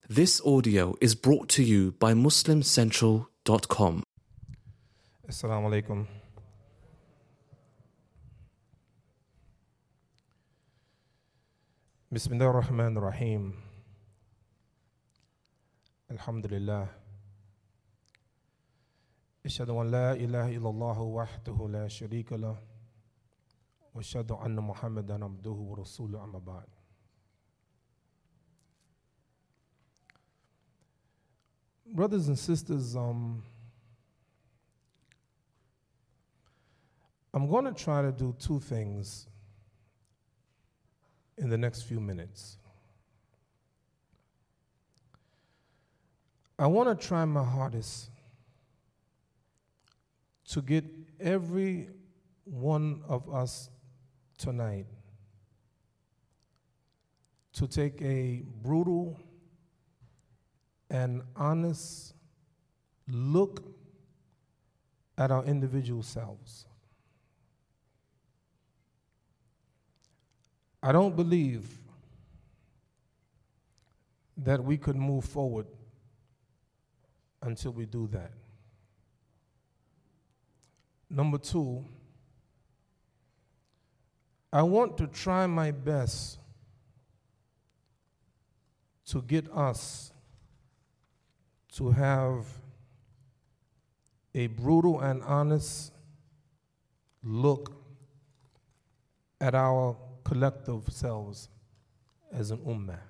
This audio is brought to you by MuslimCentral.com. Assalamu alaikum. Bismillah ar-Rahman ar-Rahim. Alhamdulillah. Ashhadu an la ilaha illallah wahdahu la sharika lah. Wa ashhadu anna Muhammadan abduhu wa rasuluhu amma ba'd. Brothers and sisters, I'm going to try to do two things in the next few minutes. I want to try my hardest to get every one of us tonight to take a brutal and honest look at our individual selves. I don't believe that we could move forward until we do that. Number two, I want to try my best to get us to have a brutal and honest look at our collective selves as an ummah.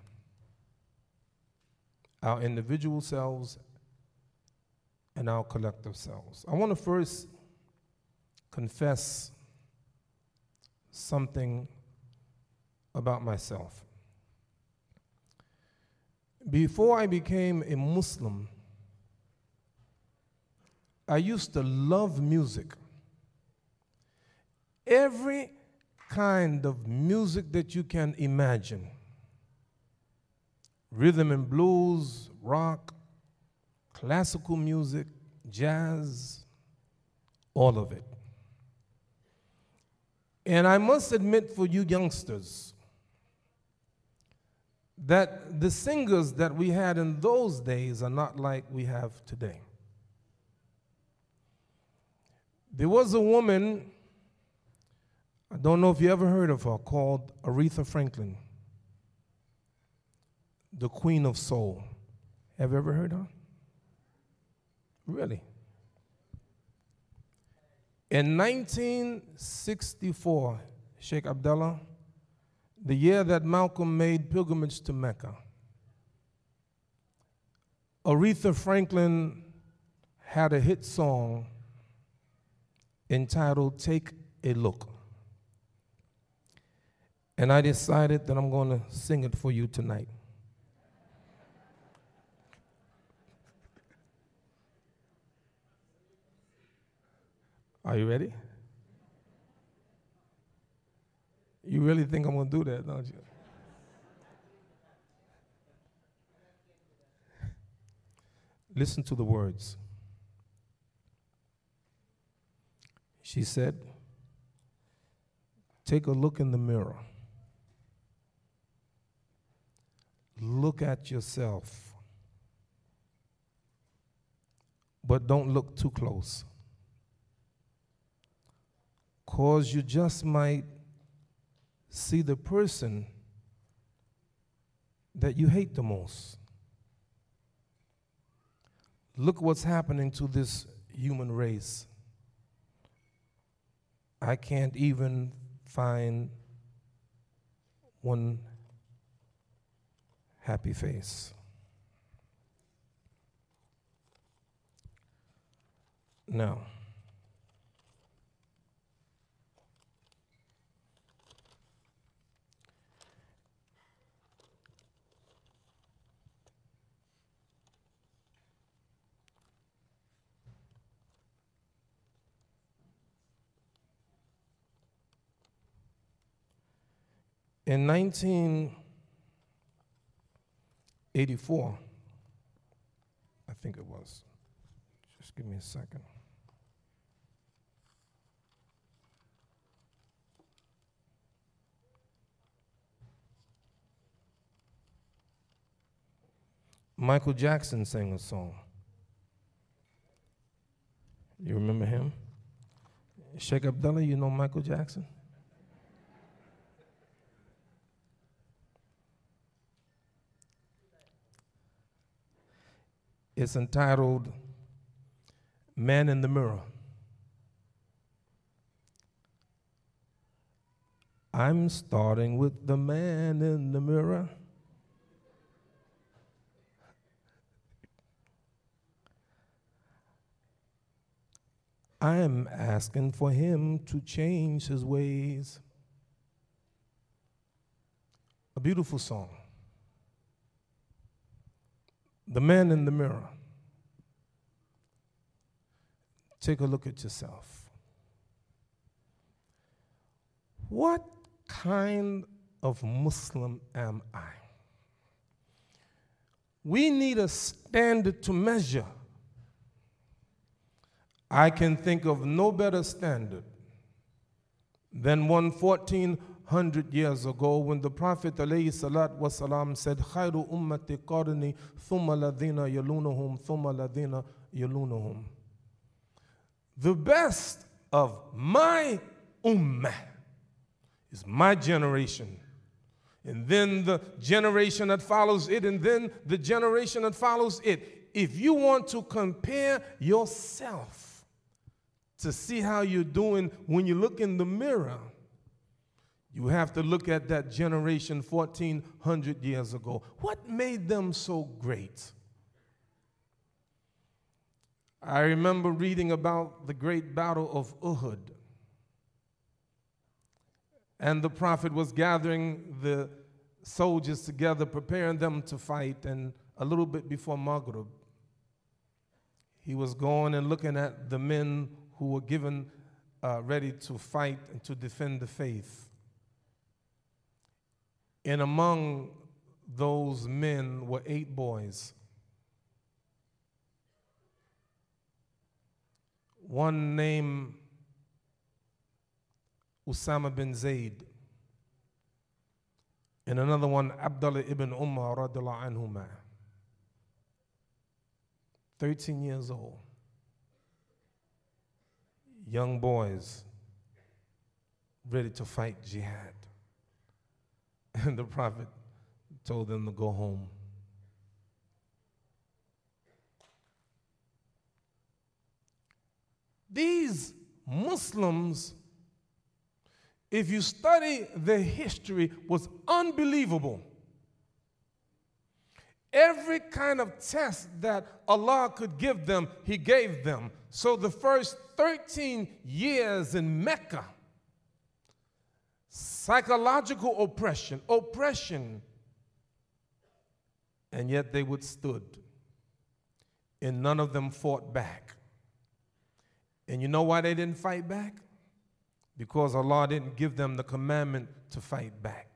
Our individual selves and our collective selves. I want to first confess something about myself. Before I became a Muslim, I used to love music. Every kind of music that you can imagine. Rhythm and blues, rock, classical music, jazz, all of it. And I must admit for you youngsters that the singers that we had in those days are not like we have today. There was a woman, I don't know if you ever heard of her, called Aretha Franklin, the Queen of Soul. Have you ever heard of her? Really? In 1964, Sheikh Abdullah, the year that Malcolm made pilgrimage to Mecca, Aretha Franklin had a hit song entitled Take a Look. And I decided that I'm going to sing it for you tonight. Are you ready? You really think I'm going to do that, don't you? Listen to the words. She said, take a look in the mirror. Look at yourself. But don't look too close. 'Cause you just might see the person that you hate the most. Look what's happening to this human race. I can't even find one happy face. Now, in 1984, I think it was. Just give me a second. Michael Jackson sang a song. You remember him? Sheikh Abdullah, you know Michael Jackson? It's entitled Man in the Mirror. I'm starting with the man in the mirror. I'm asking for him to change his ways. A beautiful song. The man in the mirror. Take a look at yourself. What kind of Muslim am I? We need a standard to measure. I can think of no better standard than one 1400 years ago when the Prophet ﷺ said, "Khairu ummati qarni thumma ladhina yalunahum thumma ladhina yalunahum." The best of my ummah is my generation, and then the generation that follows it, and then the generation that follows it. If you want to compare yourself to see how you're doing when you look in the mirror, you have to look at that generation 1400 years ago. What made them so great? I remember reading about the great battle of Uhud. And the Prophet was gathering the soldiers together, preparing them to fight, and a little bit before Maghrib, he was going and looking at the men who were given ready to fight and to defend the faith. And among those men were 8 boys. One named Usama bin Zayd, and another one Abdullah ibn Umar radiallahu anhuma. 13 years old. Young boys ready to fight jihad. And the Prophet told them to go home. These Muslims, if you study their history, was unbelievable. Every kind of test that Allah could give them, He gave them. So the first 13 years in Mecca, psychological oppression, and yet they withstood. And none of them fought back. And you know why they didn't fight back? Because Allah didn't give them the commandment to fight back.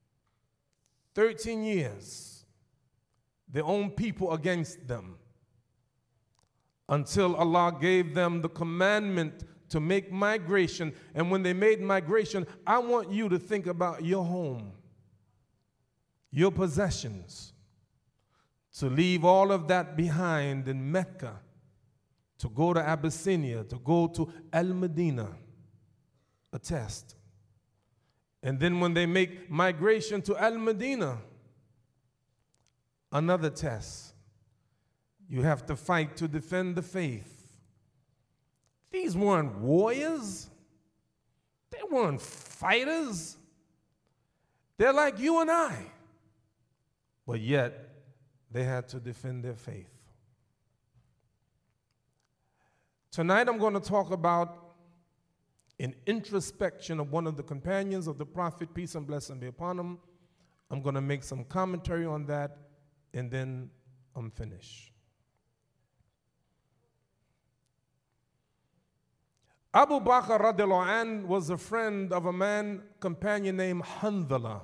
13 years, their own people against them, until Allah gave them the commandment to make migration. And when they made migration, I want you to think about your home, your possessions, to leave all of that behind in Mecca, to go to Abyssinia, to go to Al-Medina, a test. And then when they make migration to Al-Medina, another test. You have to fight to defend the faith. These weren't warriors. They weren't fighters. They're like you and I. But yet, they had to defend their faith. Tonight I'm going to talk about an introspection of one of the companions of the Prophet, peace and blessing be upon him. I'm going to make some commentary on that, and then I'm finished. Abu Bakr radiallahu anh was a friend of a man, companion named Handala.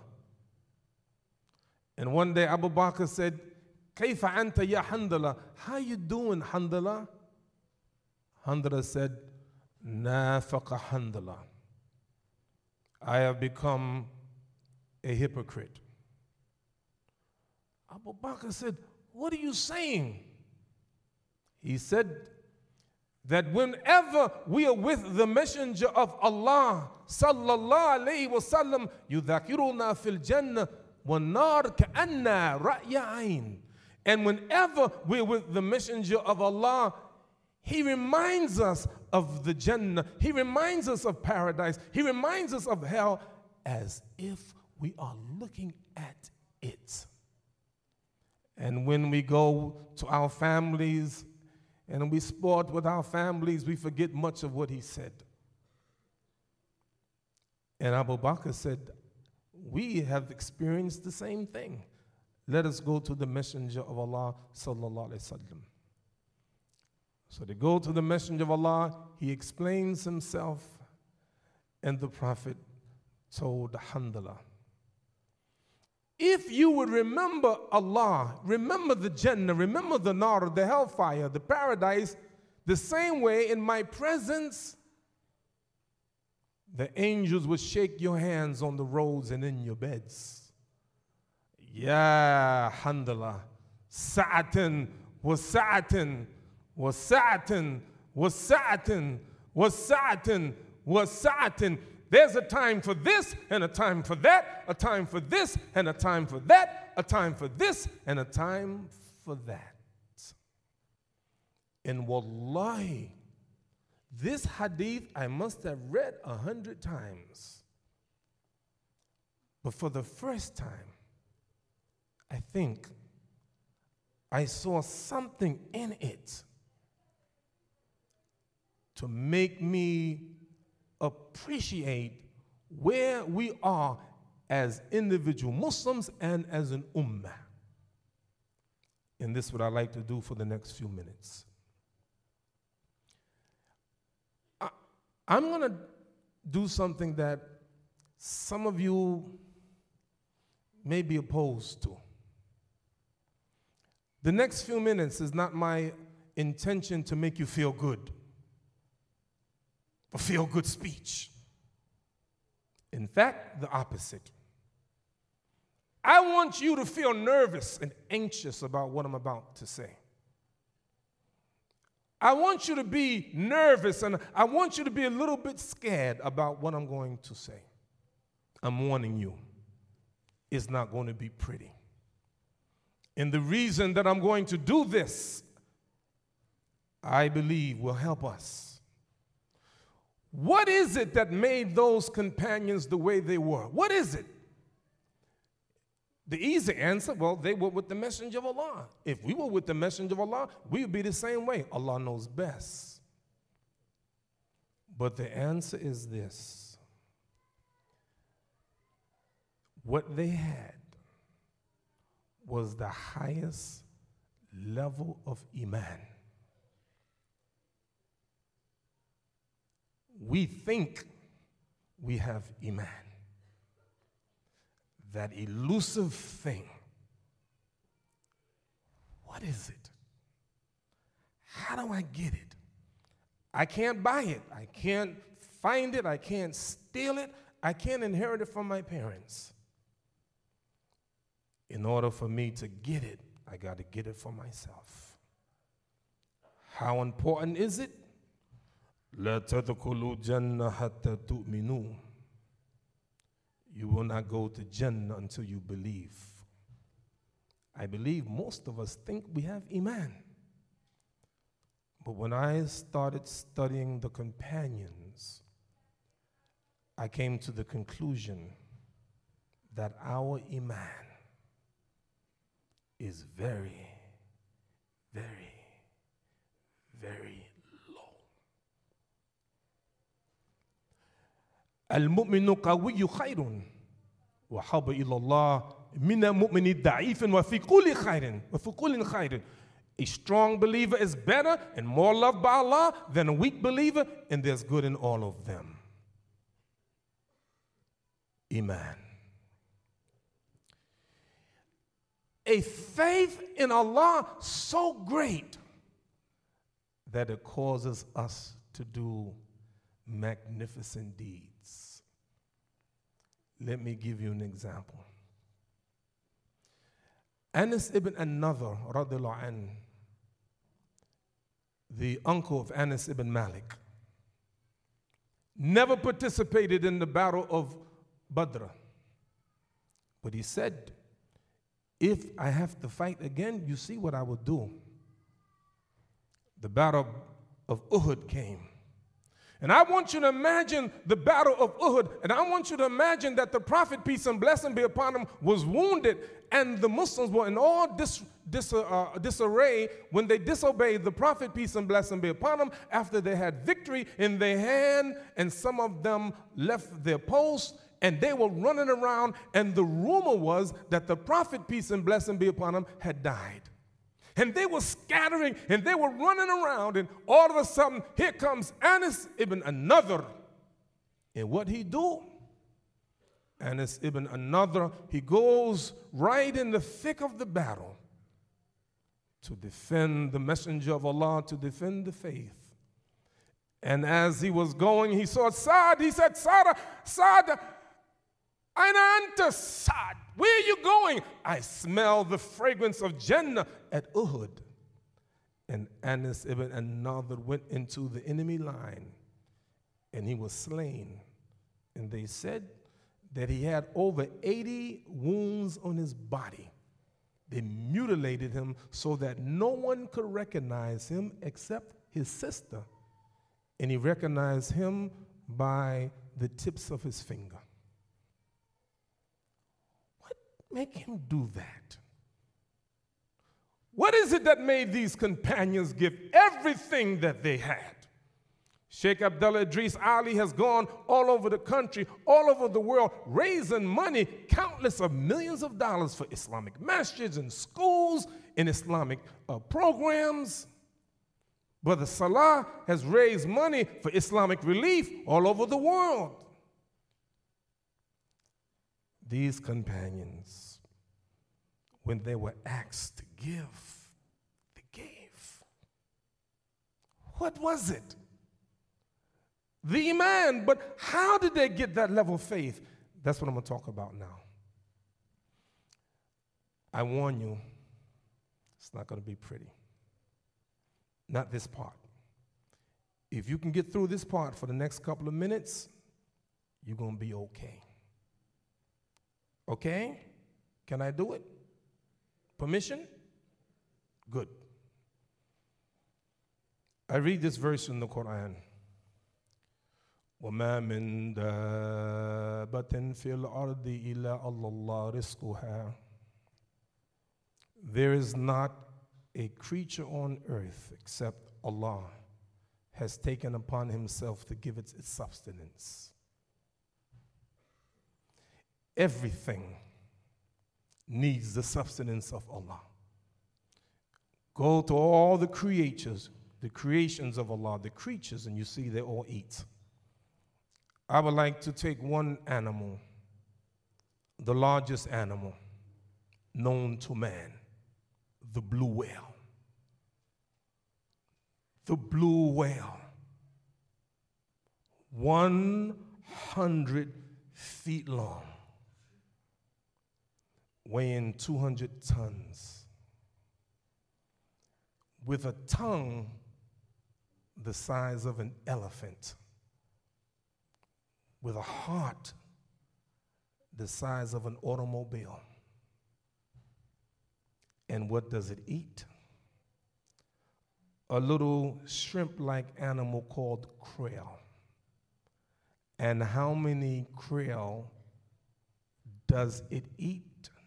And one day Abu Bakr said, "Kayfa anta ya Handala?" How you doing, Handala? Handala said, "Nafaqa Handala. I have become a hypocrite." Abu Bakr said, what are you saying? He said that whenever we are with the Messenger of Allah, sallallahu alayhi wa sallam, yudhakiruna fil jannah wa nar ka'anna ra'ya ayn. And whenever we're with the Messenger of Allah, he reminds us of the Jannah. He reminds us of paradise. He reminds us of hell as if we are looking at it. And when we go to our families and we sport with our families, we forget much of what he said. And Abu Bakr said, we have experienced the same thing. Let us go to the Messenger of Allah, sallallahu alaihi wasallam. So they go to the Messenger of Allah, he explains himself, and the Prophet told Hamdulillah, if you would remember Allah, remember the Jannah, remember the Nar, the hellfire, the paradise, the same way in my presence, the angels would shake your hands on the roads and in your beds. Ya Hamdulillah, sa'atan wa sa'atan wa sa'atan wa sa'atan wa sa'atan wa sa'atan. There's a time for this and a time for that, a time for this and a time for that, a time for this and a time for that. And wallahi, this hadith I must have read 100 times. But for the first time, I think I saw something in it to make me appreciate where we are as individual Muslims and as an ummah. And this is what I'd like to do for the next few minutes. I'm going to do something that some of you may be opposed to. The next few minutes is not my intention to make you feel good. A feel-good speech. In fact, the opposite. I want you to feel nervous and anxious about what I'm about to say. I want you to be nervous and I want you to be a little bit scared about what I'm going to say. I'm warning you, it's not going to be pretty. And the reason that I'm going to do this, I believe, will help us. What is it that made those companions the way they were? What is it? The easy answer, well, they were with the Messenger of Allah. If we were with the Messenger of Allah, we would be the same way. Allah knows best. But the answer is this. What they had was the highest level of Iman. We think we have Iman. That elusive thing. What is it? How do I get it? I can't buy it. I can't find it. I can't steal it. I can't inherit it from my parents. In order for me to get it, I got to get it for myself. How important is it? لا تدخلوا الجنة حتى تؤمنوا. You will not go to Jannah until you believe. I believe most of us think we have Iman. But when I started studying the companions, I came to the conclusion that our Iman is very, very, very المؤمن قوي خير وحب إلى الله من المؤمن ضعيف وفي كل خير وفي كل خير. A strong believer is better and more loved by Allah than a weak believer, and there's good in all of them. Iman. A faith in Allah so great that it causes us to do magnificent deeds. Let me give you an example. Anas ibn an-Nadhr, radiallahu anhu, the uncle of Anas ibn Malik, never participated in the battle of Badr. But he said, if I have to fight again, you see what I will do. The battle of Uhud came. And I want you to imagine the battle of Uhud, and I want you to imagine that the Prophet, peace and blessing be upon him, was wounded, and the Muslims were in all disarray when they disobeyed the Prophet, peace and blessing be upon him, after they had victory in their hand, and some of them left their posts, and they were running around, and the rumor was that the Prophet, peace and blessing be upon him, had died. And they were scattering, and they were running around, and all of a sudden, here comes Anas ibn an-Nadhr. And what he do? Anas ibn an-Nadhr, he goes right in the thick of the battle to defend the messenger of Allah, to defend the faith. And as he was going, he saw Sa'd. He said, Sa'd, Aina anta, Sa'd, where are you going? I smell the fragrance of Jannah at Uhud. And Anas ibn an-Nadhr went into the enemy line, and he was slain. And they said that he had over 80 wounds on his body. They mutilated him so that no one could recognize him except his sister. And he recognized him by the tips of his finger. Make him do that? What is it that made these companions give everything that they had? Sheikh Abdullah Idris Ali has gone all over the country, all over the world, raising money, countless of millions of dollars for Islamic masjids and schools and Islamic programs. Brother Salah has raised money for Islamic relief all over the world. These companions, when they were asked to give, they gave. What was it? The Iman. But how did they get that level of faith? That's what I'm going to talk about now. I warn you, it's not going to be pretty. Not this part. If you can get through this part for the next couple of minutes, you're going to be okay. Okay? Can I do it? Permission? Good. I read this verse in the Quran. وَمَا مِن دَابَّةٍ فِي الْأَرْضِ إِلَّا اللَّهُ رِزْقُهَا. There is not a creature on earth except Allah has taken upon himself to give it its sustenance. Everything needs the sustenance of Allah. Go to all the creatures, the creations of Allah, the creatures, and you see they all eat. I would like to take one animal, the largest animal known to man, the blue whale. The blue whale, 100 feet long, weighing 200 tons, with a tongue the size of an elephant, with a heart the size of an automobile. And what does it eat? A little shrimp-like animal called krill. And how many krill does it eat?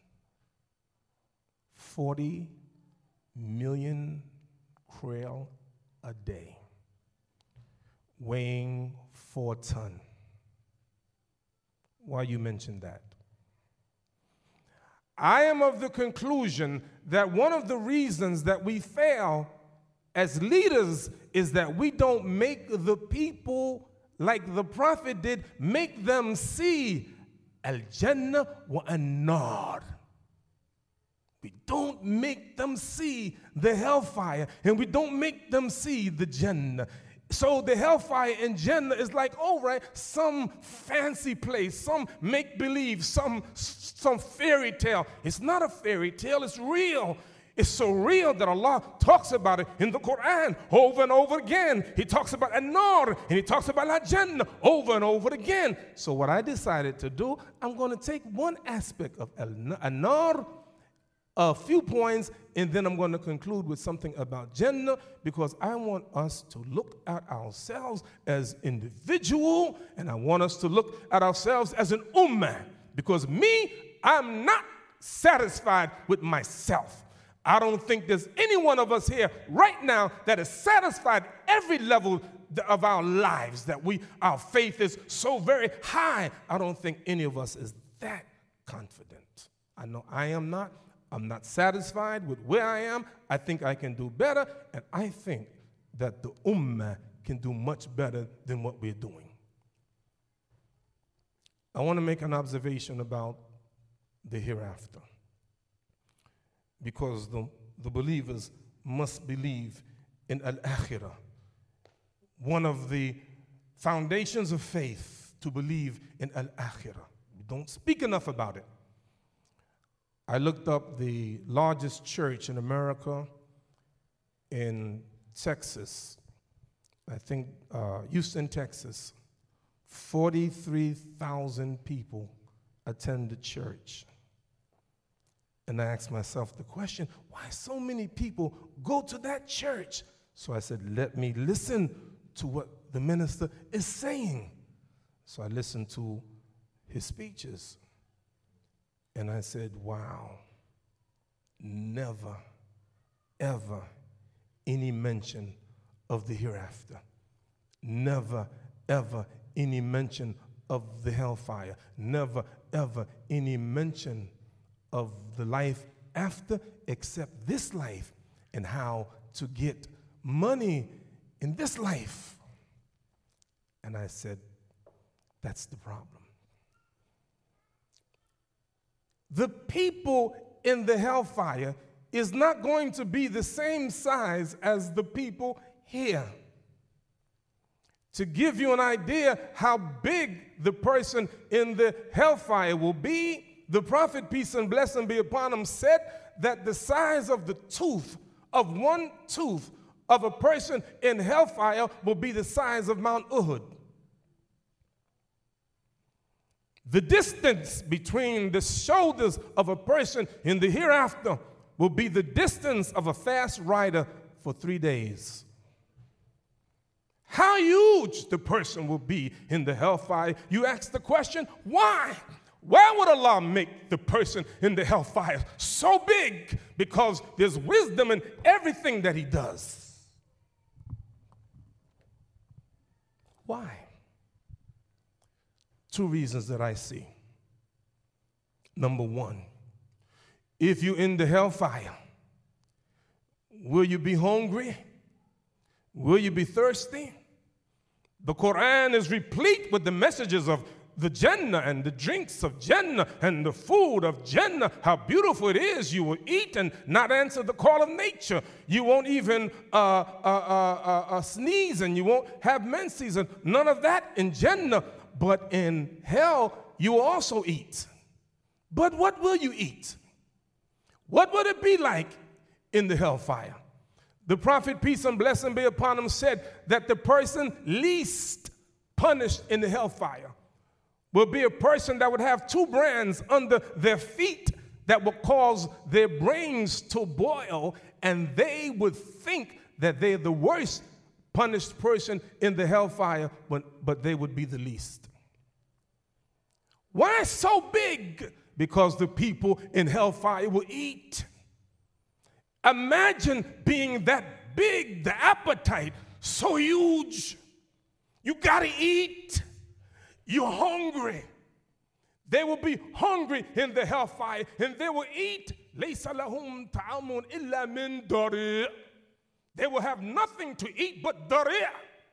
40 million krill a day, weighing 4 tons. Why you mentioned that? I am of the conclusion that one of the reasons that we fail as leaders is that we don't make the people like the Prophet did, make them see al-Jannah wa an-Nar. We don't make them see the hellfire, and we don't make them see the Jannah. So the hellfire in Jannah is like, oh, right, some fancy place, some make-believe, some fairy tale. It's not a fairy tale, it's real. It's so real that Allah talks about it in the Quran over and over again. He talks about An-Nar and he talks about Al-Jannah over and over again. So what I decided to do, I'm going to take one aspect of An-Nar, a few points, and then I'm going to conclude with something about Jannah, because I want us to look at ourselves as individual, and I want us to look at ourselves as an ummah, because me, I'm not satisfied with myself. I don't think there's any one of us here right now that is satisfied every level of our lives, that our faith is so very high. I don't think any of us is that confident. I know I am not. I'm not satisfied with where I am. I think I can do better, and I think that the ummah can do much better than what we're doing. I want to make an observation about the hereafter, because the believers must believe in al-akhirah. One of the foundations of faith, to believe in al-akhirah. We don't speak enough about it. I looked up the largest church in America in Texas, I think Houston, Texas. 43,000 people attend the church. And I asked myself the question, why so many people go to that church? So I said, let me listen to what the minister is saying. So I listened to his speeches. And I said, wow, never, ever any mention of the hereafter. Never, ever any mention of the hellfire. Never, ever any mention of the life after, except this life and how to get money in this life. And I said, that's the problem. The people in the hellfire is not going to be the same size as the people here. To give you an idea how big the person in the hellfire will be, the Prophet, peace and blessing be upon him, said that the size of the tooth, of one tooth of a person in hellfire, will be the size of Mount Uhud. The distance between the shoulders of a person in the hereafter will be the distance of a fast rider for 3 days. How huge the person will be in the hellfire, you ask the question, why? Why would Allah make the person in the hellfire so big? Because there's wisdom in everything that he does. Why? 2 reasons that I see. Number 1, if you're in the hellfire, will you be hungry? Will you be thirsty? The Quran is replete with the messages of the Jannah and the drinks of Jannah and the food of Jannah, how beautiful it is. You will eat and not answer the call of nature. You won't even sneeze, and you won't have menses, and none of that in Jannah. But in hell, you will also eat. But what will you eat? What would it be like in the hellfire? The Prophet, peace and blessing be upon him, said that the person least punished in the hellfire will be a person that would have 2 brands under their feet that would cause their brains to boil, and they would think that they're the worst punished person in the hellfire, but they would be the least. Why so big? Because the people in hellfire will eat. Imagine being that big, the appetite so huge. You gotta eat. You're hungry. They will be hungry in the hellfire, and they will eat. لَيْسَ لَهُمْ طَعَامٌ إِلَّا مِنْ ضَرِيعٍ. They will have nothing to eat but daria.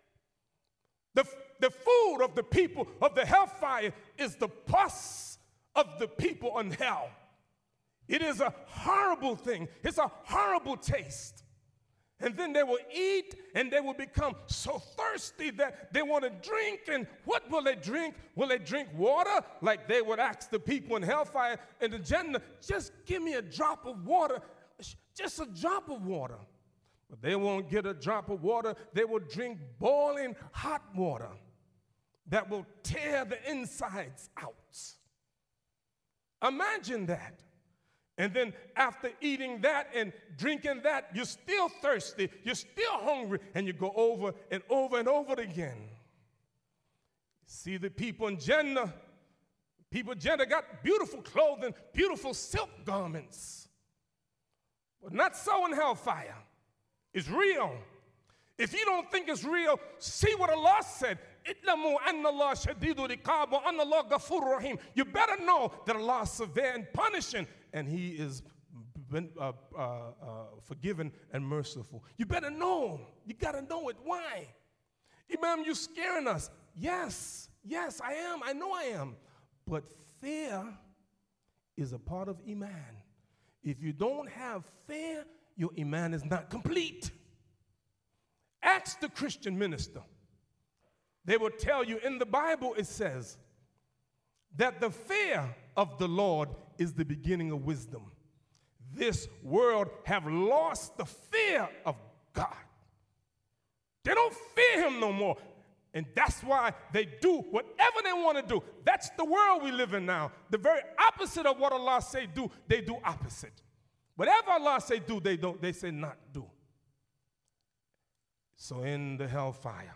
The food of the people of the hellfire is the pus of the people on hell. It is a horrible thing. It's a horrible taste. And then they will eat, and they will become so thirsty that they want to drink. And what will they drink? Will they drink water? Like they would ask the people in hellfire and the Jannah, just give me a drop of water, just a drop of water. But they won't get a drop of water. They will drink boiling hot water that will tear the insides out. Imagine that. And then after eating that and drinking that, you're still thirsty, you're still hungry, and you go over and over and over again. See the people in Jannah. People in Jannah got beautiful clothing, beautiful silk garments. But not so in hellfire. It's real. If you don't think it's real, see what Allah said. You better know that Allah is severe and punishing, and He is forgiving and merciful. You better know. You got to know it. Why? Imam, you're scaring us. Yes, I am. I know I am. But fear is a part of Iman. If you don't have fear, your Iman is not complete. Ask the Christian minister. They will tell you in the Bible it says that the fear of the Lord is the beginning of wisdom. This world have lost the fear of God. They don't fear Him no more. And that's why they do whatever they want to do. That's the world we live in now. The very opposite of what Allah say do, they do opposite. Whatever Allah say do, they don't. They say not do. So in the hellfire,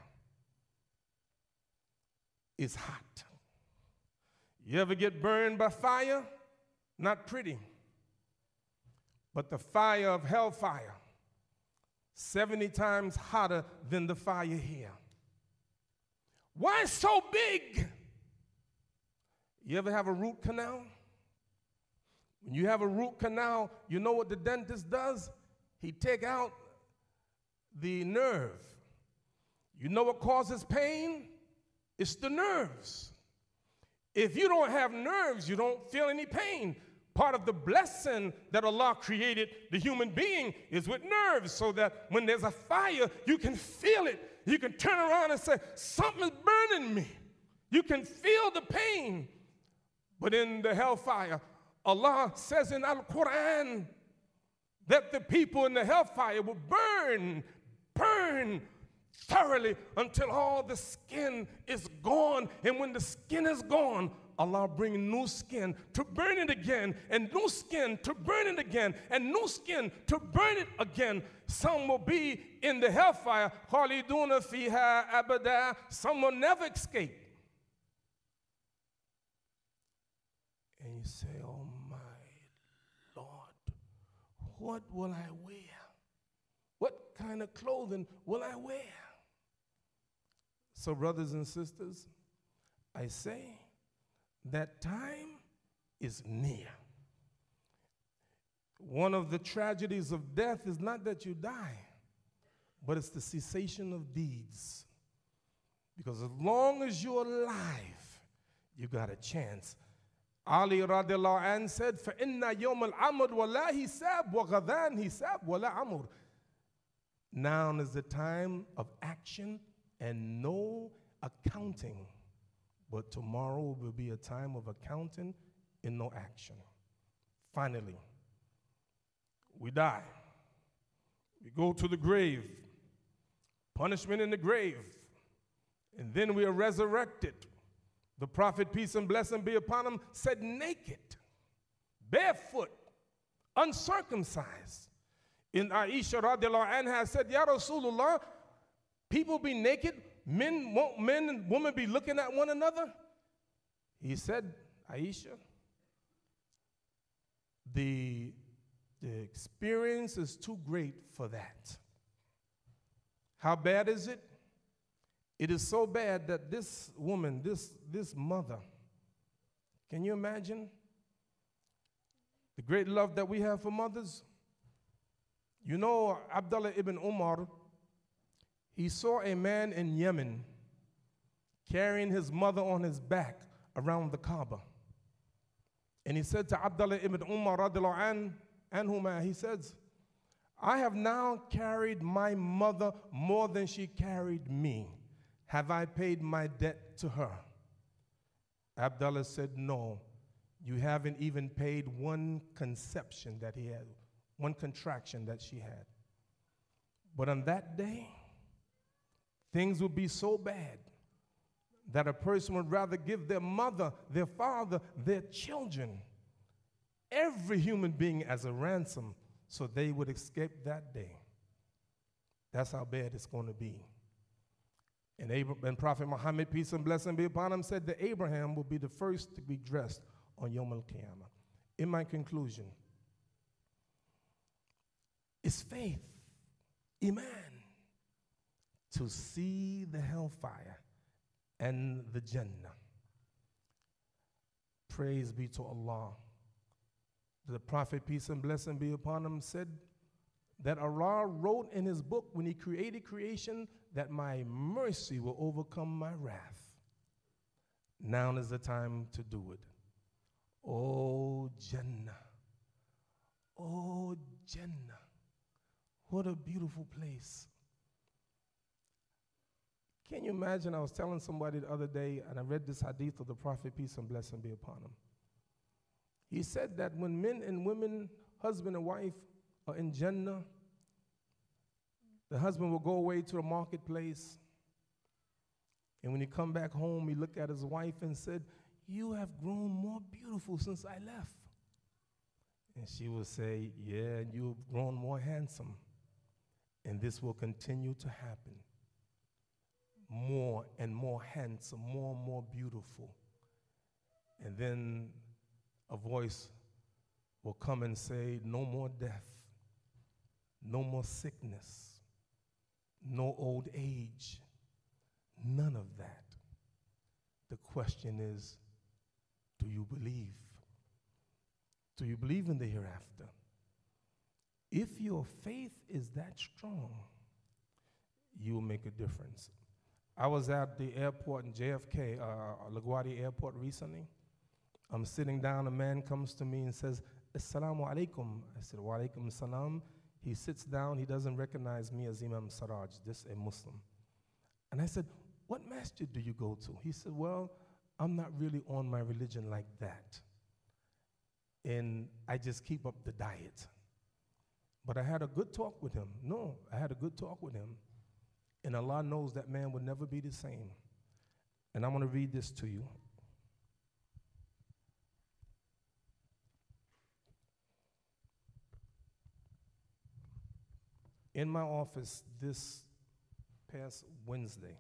it's hot. You ever get burned by fire? Not pretty. But the fire of hellfire, 70 times hotter than the fire here. Why so big? You ever have a root canal? When you have a root canal, you know what the dentist does? He take out the nerve. You know what causes pain? It's the nerves. If you don't have nerves, you don't feel any pain. Part of the blessing that Allah created the human being is with nerves, so that when there's a fire, you can feel it. You can turn around and say, something is burning me. You can feel the pain. But in the hellfire, Allah says in Al-Quran that the people in the hellfire will burn thoroughly until all the skin is gone. And when the skin is gone, Allah bring new skin to burn it again, and new skin to burn it again, and new skin to burn it again. Some will be in the hellfire, khaliduna fiha abada. Some will never escape. And you say, oh my Lord, what will I wear? What kind of clothing will I wear? So brothers and sisters, I say that time is near. One of the tragedies of death is not that you die, but it's the cessation of deeds. Because as long as you're alive, you got a chance. Ali radiallahu anh said, فَإِنَّ يَوْمَ الْعَمْرِ وَلَا حِسَابْ وَغَدَانْ حِسَابْ وَلَا عَمْرِ. Now is the time of action and no accounting. But tomorrow will be a time of accounting and no action. Finally, we die. We go to the grave. Punishment in the grave. And then we are resurrected. The Prophet, peace and blessing be upon him, said naked, barefoot, uncircumcised. In Aisha radiallahu anha said, Ya Rasulullah, people be naked, men and women be looking at one another? He said, Aisha, the experience is too great for that. How bad is it? It is so bad that this woman, this mother, can you imagine the great love that we have for mothers? You know, Abdullah ibn Umar, he saw a man in Yemen carrying his mother on his back around the Kaaba. And he said to Abdullah ibn Umar radiallahu anhuma, he says, I have now carried my mother more than she carried me. Have I paid my debt to her? Abdullah said, no, you haven't even paid one conception that he had, one contraction that she had. But on that day, things would be so bad that a person would rather give their mother, their father, their children, every human being as a ransom so they would escape that day. That's how bad it's going to be. And Prophet Muhammad, peace and blessing be upon him, said that Abraham will be the first to be dressed on Yom Al-Qiyamah. In my conclusion, it's faith, iman, to see the hellfire and the Jannah. Praise be to Allah. The Prophet, peace and blessing be upon him, said that Allah wrote in his book when he created creation that my mercy will overcome my wrath. Now is the time to do it. Oh, Jannah. Oh, Jannah. What a beautiful place. Can you imagine? I was telling somebody the other day, and I read this hadith of the Prophet, peace and blessing be upon him. He said that when men and women, husband and wife, are in Jannah, the husband will go away to the marketplace, and when he come back home, he look at his wife and said, you have grown more beautiful since I left. And she will say, yeah, you've grown more handsome. And this will continue to happen. More and more handsome, more and more beautiful. And then a voice will come and say, no more death, no more sickness, no old age, none of that. The question is, do you believe? Do you believe in the hereafter? If your faith is that strong, you will make a difference. I was at the airport in JFK, LaGuardia Airport recently. I'm sitting down, a man comes to me and says, Assalamu alaikum. I said, wa alaikum salam. He sits down, he doesn't recognize me as Imam Siraj, just a Muslim. And I said, what masjid do you go to? He said, well, I'm not really on my religion like that. And I just keep up the diet. But I had a good talk with him. No, I had a good talk with him. And Allah knows that man would never be the same. And I'm going to read this to you. In my office this past Wednesday,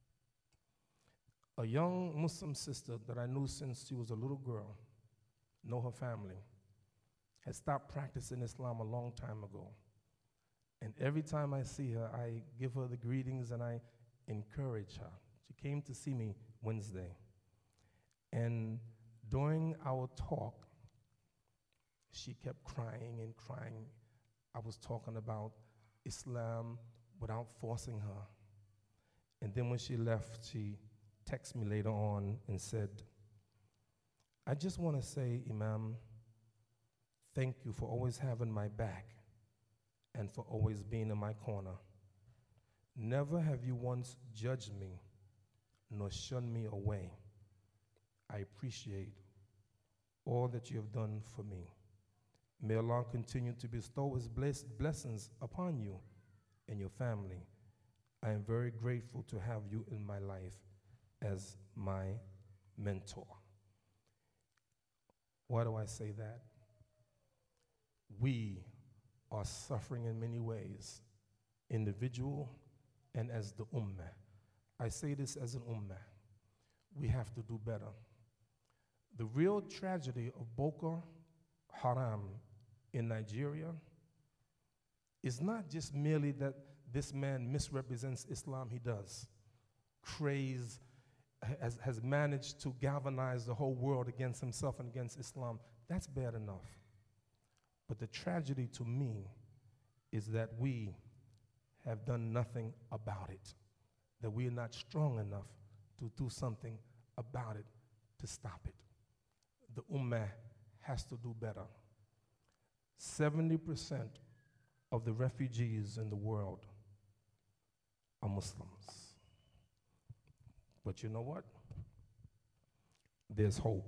a young Muslim sister that I knew since she was a little girl, know her family, had stopped practicing Islam a long time ago. And every time I see her, I give her the greetings and I encourage her. She came to see me Wednesday. And during our talk, she kept crying and crying. I was talking about Islam without forcing her. And then when she left, she texted me later on and said, I just want to say, Imam, thank you for always having my back and for always being in my corner. Never have you once judged me nor shunned me away. I appreciate all that you have done for me. May Allah continue to bestow His blessings upon you and your family. I am very grateful to have you in my life as my mentor. Why do I say that? We are suffering in many ways, individual and as the ummah. I say this as an ummah. We have to do better. The real tragedy of Boko Haram in Nigeria is not just merely that this man misrepresents Islam. He does. Craze has managed to galvanize the whole world against himself and against Islam. That's bad enough. But the tragedy to me is that we have done nothing about it, that we are not strong enough to do something about it to stop it. The ummah has to do better. 70% of the refugees in the world are Muslims. But you know what? There's hope.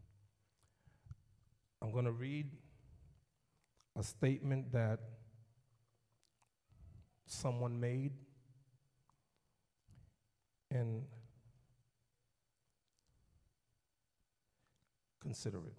I'm going to read a statement that someone made, and consider it.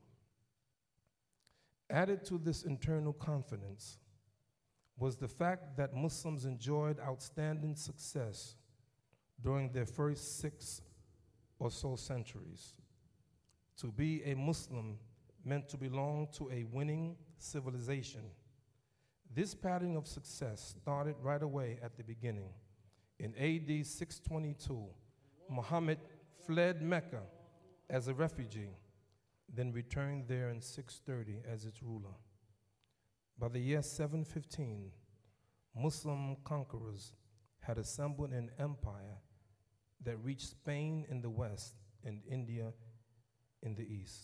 Added to this internal confidence was the fact that Muslims enjoyed outstanding success during their first 6 or so centuries. To be a Muslim meant to belong to a winning civilization. This pattern of success started right away at the beginning. In AD 622, Muhammad fled Mecca as a refugee, then returned there in 630 as its ruler. By the year 715, Muslim conquerors had assembled an empire that reached Spain in the west and India in the east.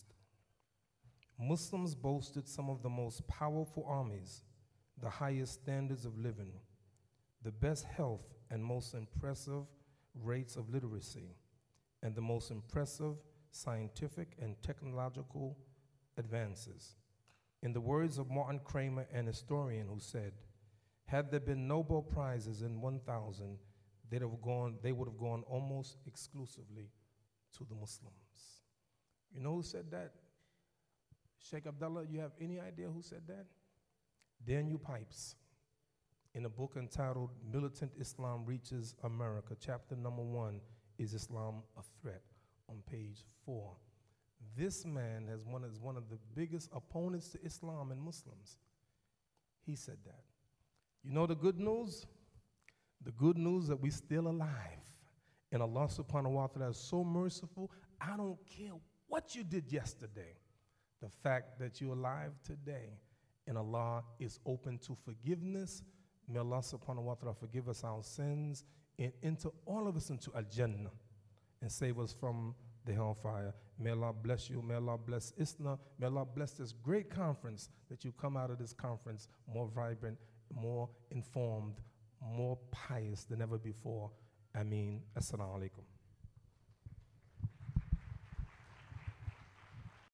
Muslims boasted some of the most powerful armies, the highest standards of living, the best health and most impressive rates of literacy, and the most impressive scientific and technological advances. In the words of Martin Kramer, an historian, who said, had there been Nobel Prizes in 1,000, they would have gone almost exclusively to the Muslims. You know who said that? Sheikh Abdullah, you have any idea who said that? Daniel Pipes, in a book entitled Militant Islam Reaches America, chapter number 1, Is Islam a Threat, on page 4. This man is one of the biggest opponents to Islam and Muslims. He said that. You know the good news? The good news that we're still alive. And Allah subhanahu wa ta'ala is so merciful, I don't care what you did yesterday. The fact that you're alive today and Allah is open to forgiveness, may Allah subhanahu wa ta'ala forgive us our sins and enter all of us into Al-Jannah and save us from the hellfire. May Allah bless you. May Allah bless ISNA. May Allah bless this great conference, that you come out of this conference more vibrant, more informed, more pious than ever before. Ameen. Assalamu alaikum.